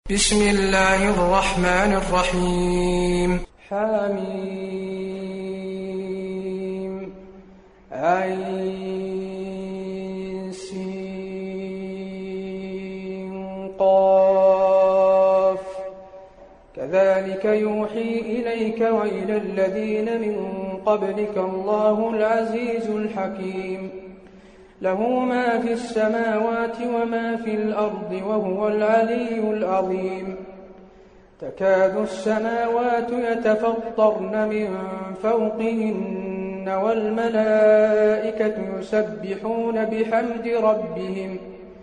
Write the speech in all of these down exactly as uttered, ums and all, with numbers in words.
بسم الله الرحمن الرحيم. حميم عين سين قاف كذلك يوحي إليك وإلى الذين من قبلك الله العزيز الحكيم له ما في السماوات وما في الأرض وهو العلي العظيم. تكاد السماوات يتفطرن من فوقهن والملائكة يسبحون بحمد ربهم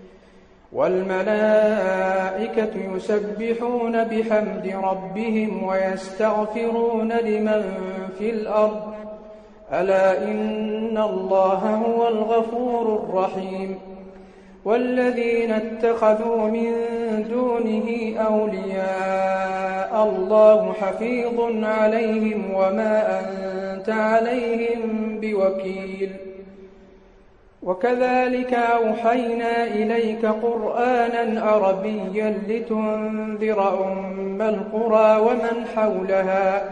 والملائكة يسبحون بحمد ربهم ويستغفرون لمن في الأرض ألا إن الله هو الغفور الرحيم. والذين اتخذوا من دونه أولياء الله حفيظ عليهم وما أنت عليهم بوكيل. وكذلك أوحينا إليك قرآنا عربيا لتنذر أم القرى ومن حولها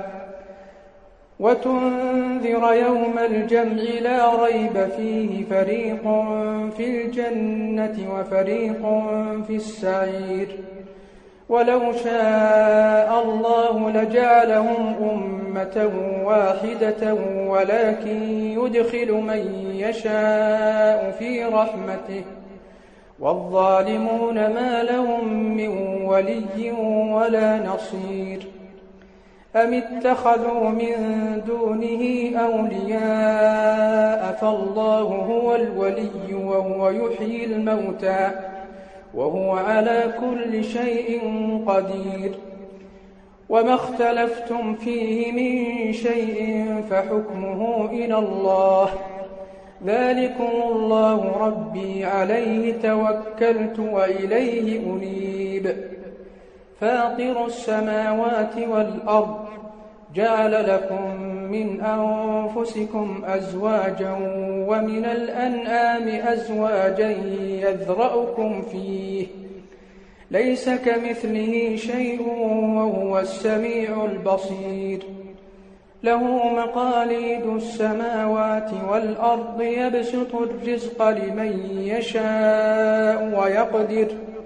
وتنذر يوم الجمع لا ريب فيه فريق في الجنة وفريق في السعير. ولو شاء الله لجعلهم أمة واحدة ولكن يدخل من يشاء في رحمته والظالمون ما لهم من ولي ولا نصير. أم اتخذوا من دونه أولياء فالله هو الولي وهو يحيي الموتى وهو على كل شيء قدير. وما اختلفتم فيه من شيء فحكمه إلى الله ذلكم الله ربي عليه توكلت وإليه أنيب. فاطر السماوات والأرض جعل لكم من أنفسكم أزواجا ومن الأنعام أزواجا يذرأكم فيه ليس كمثله شيء وهو السميع البصير. له مقاليد السماوات والأرض يبسط الرزق لمن يشاء ويقدر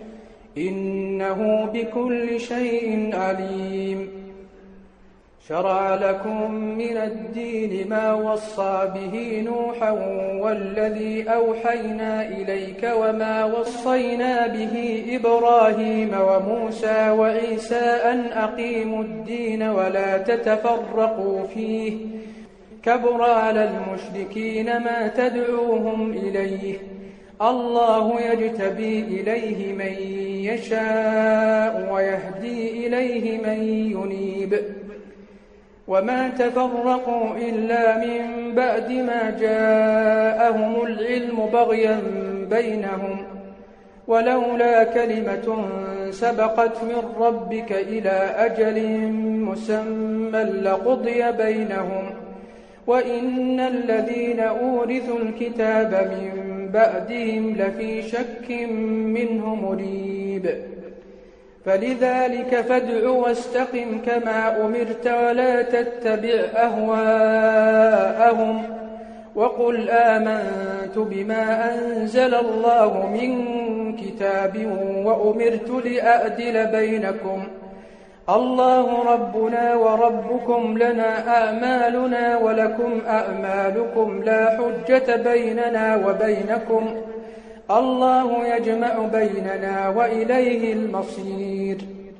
إنه بكل شيء عليم. شرع لكم من الدين ما وصى به نوحا والذي أوحينا إليك وما وصينا به إبراهيم وموسى وعيسى أن أقيموا الدين ولا تتفرقوا فيه كبر على المشركين ما تدعوهم إليه الله يجتبي إليه من يشاء ويهدي إليه من ينيب. وما تفرقوا إلا من بعد ما جاءهم العلم بغيا بينهم ولولا كلمة سبقت من ربك إلى أجل مسمى لقضي بينهم وإن الذين أورثوا الكتاب من بعدهم لفي شك منه مريب. فلذلك فادع واستقم كما أمرت ولا تتبع أهواءهم وقل آمنت بما أنزل الله من كتاب وأمرت لأعدل بينكم الله ربنا وربكم لنا أعمالنا ولكم أعمالكم لا حجة بيننا وبينكم الله يجمع بيننا وإليه المصير.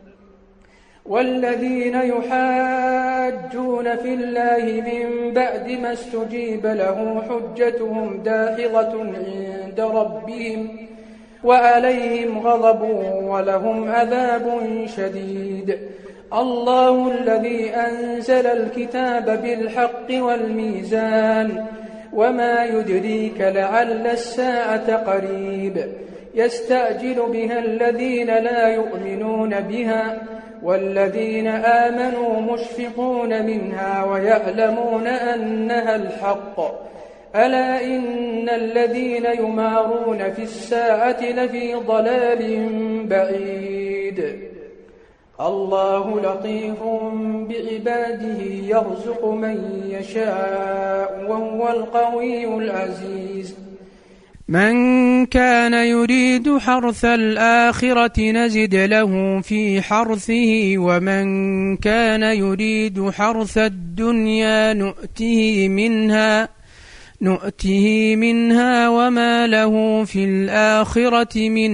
والذين يحاجون في الله من بعد ما استجيب له حجتهم داحضة عند ربهم وعليهم غضب ولهم عذاب شديد. الله الذي أنزل الكتاب بالحق والميزان وما يدريك لعل الساعة قريب. يستعجل بها الذين لا يؤمنون بها والذين آمنوا مشفقون منها ويعلمون أنها الحق ألا إن الذين يمارون في الساعة لفي ضلال بعيد الله لطيف بعباده يرزق من يشاء وهو القوي العزيز. من كان يريد حرث الآخرة نزد له في حرثه ومن كان يريد حرث الدنيا نؤته منها نؤته منها وما له في الآخرة من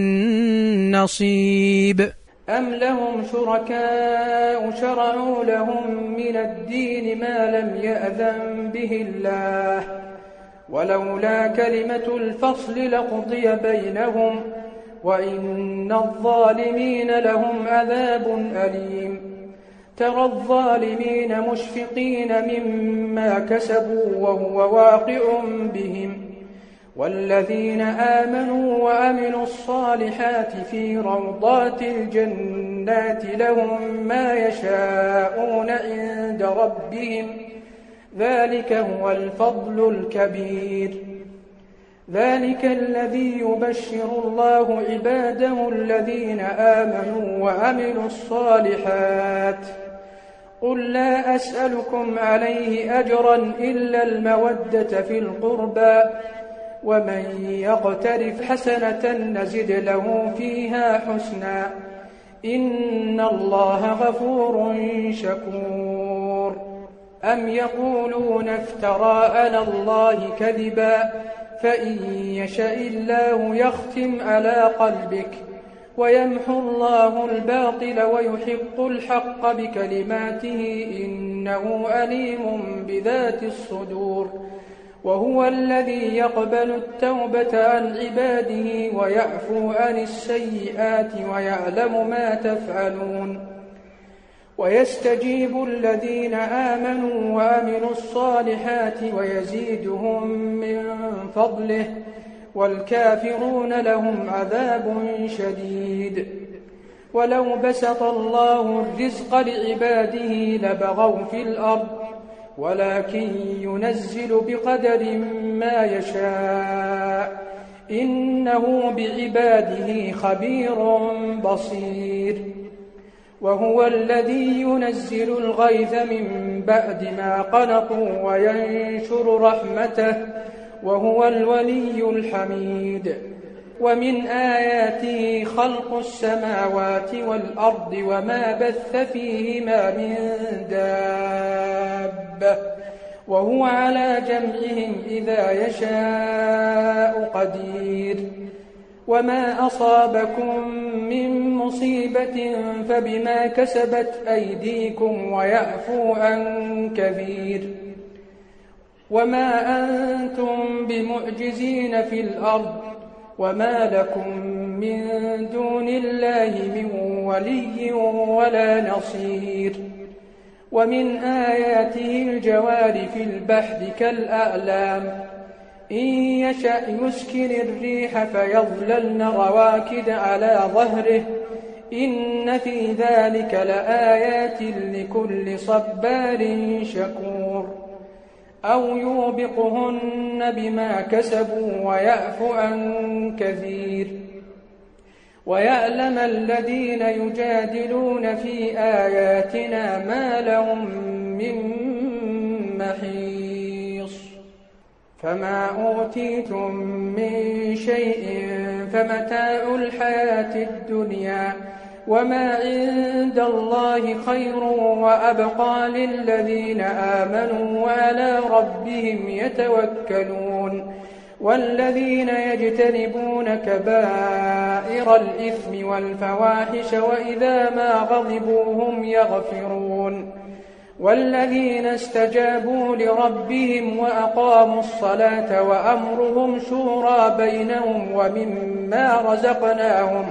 نصيب. أم لهم شركاء شرعوا لهم من الدين ما لم يأذن به الله ولولا كلمة الفصل لقضي بينهم وإن الظالمين لهم عذاب أليم. ترى الظالمين مشفقين مما كسبوا وهو واقع بهم والذين آمنوا وعملوا الصالحات في روضات الجنات لهم ما يشاءون عند ربهم ذلك هو الفضل الكبير. ذلك الذي يبشر الله عباده الذين آمنوا وعملوا الصالحات. قل لا أسألكم عليه أجرا إلا المودة في القربى ومن يقترف حسنة نزد له فيها حسنا إن الله غفور شكور. أم يقولون افترى على الله كذبا فإن يشاء الله يختم على قلبك ويمحو الله الباطل ويحق الحق بكلماته إنه عليم بذات الصدور. وهو الذي يقبل التوبة عن عباده ويعفو عن السيئات ويعلم ما تفعلون. ويستجيب الذين آمنوا وعملوا الصالحات ويزيدهم من فضله والكافرون لهم عذاب شديد. ولو بسط الله الرزق لعباده لبغوا في الأرض ولكن ينزل بقدر ما يشاء إنه بعباده خبير بصير. وهو الذي ينزل الغيث من بعد ما قنطوا وينشر رحمته وهو الولي الحميد. ومن آياته خلق السماوات والأرض وما بث فيهما من دابة وهو على جمعهم إذا يشاء قدير. وما أصابكم من مصيبة فبما كسبت أيديكم ويعفو عن كثير. وما أنتم بمعجزين في الأرض وما لكم من دون الله من ولي ولا نصير. ومن آياته الجوار في البحر كالأعلام إن يشأ يسكن الريح فيظللن رواكد على ظهره إن في ذلك لآيات لكل صبار شكور. أو يوبقهن بما كسبوا ويعفو عن كثير. ويعلم الذين يجادلون في آياتنا ما لهم من محيص. فما أوتيتم من شيء فمتاع الحياة الدنيا وما عند الله خير وأبقى للذين آمنوا وعلى ربهم يتوكلون. والذين يجتنبون كبائر الإثم والفواحش وإذا ما غضبوا هم يغفرون. والذين استجابوا لربهم وأقاموا الصلاة وأمرهم شورى بينهم ومما رزقناهم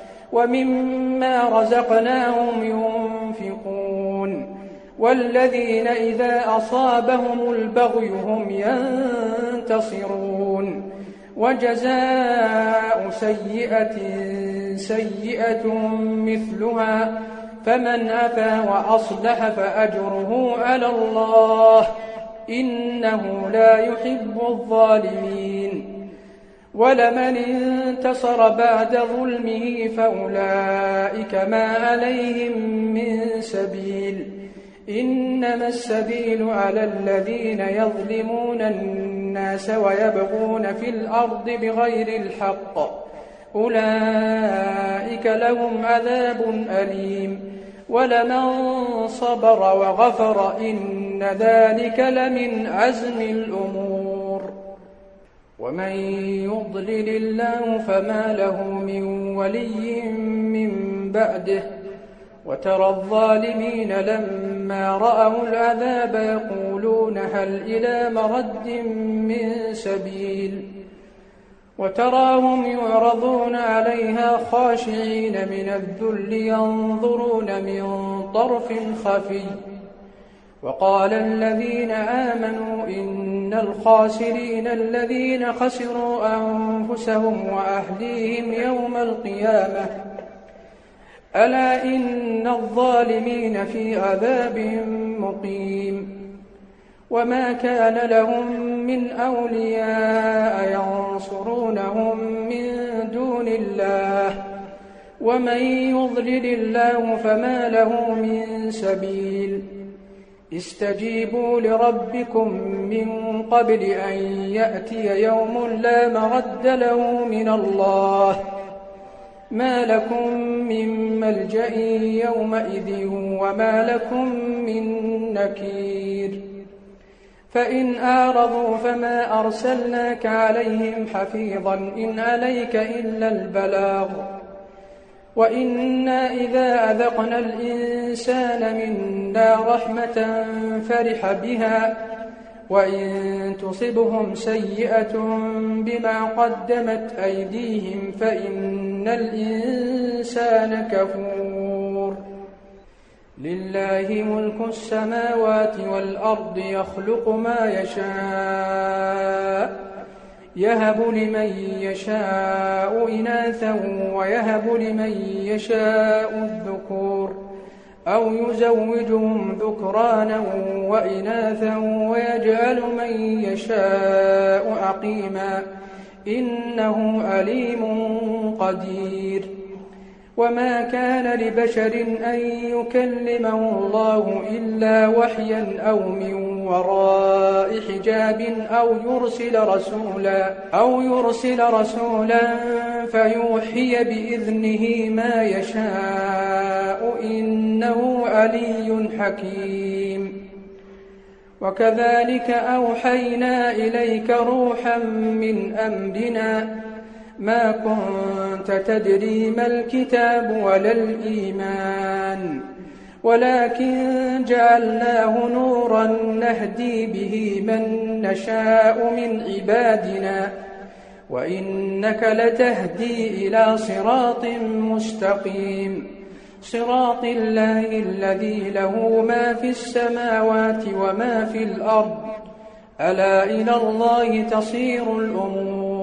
ومما رزقناهم ينفقون. والذين إذا أصابهم البغي هم ينتصرون. وجزاء سيئة سيئة مثلها فمن عفا وأصلح فأجره على الله إنه لا يحب الظالمين. ولمن انتصر بعد ظلمه فأولئك ما عليهم من سبيل إنما السبيل على الذين يظلمون الناس ويبغون في الأرض بغير الحق أولئك لهم عذاب أليم ولمن صبر وغفر إن ذلك لمن عزم الأمور ومن يضلل الله فما له من ولي من بعده وترى الظالمين لما رأوا العذاب يقولون هل إلى مرد من سبيل وتراهم يعرضون عليها خاشعين من الذل ينظرون من طرف خفي وقال الذين آمنوا إن الخاسرين الذين خسروا أنفسهم وأهليهم يوم القيامة ألا إن الظالمين في عذاب مقيم وما كان لهم من أولياء ينصرونهم من دون الله ومن يضلل الله فما له من سبيل استجيبوا لربكم من قبل أن يأتي يوم لا مرد له من الله ما لكم من ملجأ يومئذ وما لكم من نكير فإن أعرضوا فما أرسلناك عليهم حفيظا إن عليك إلا البلاغ وإنا إذا أذقنا الإنسان منا رحمة فرح بها وإن تصبهم سيئة بما قدمت أيديهم فإن الإنسان كفور لله ملك السماوات والأرض يخلق ما يشاء يهب لمن يشاء إناثا ويهب لمن يشاء الذكور أو يزوجهم ذكرانا وإناثا ويجعل من يشاء عقيما إنه عليم قدير وما كان لبشر أن يكلمه الله إلا وحيا أو من وراء حجاب أو يرسل رسولا أو يرسل رسولا فيوحي بإذنه ما يشاء إنه علي حكيم وكذلك أوحينا إليك روحا من أمرنا ما كنت تدري ما الكتاب ولا الإيمان ولكن جعلناه نورا نهدي به من نشاء من عبادنا وإنك لتهدي إلى صراط مستقيم صراط الله الذي له ما في السماوات وما في الأرض ألا إلى الله تصير الأمور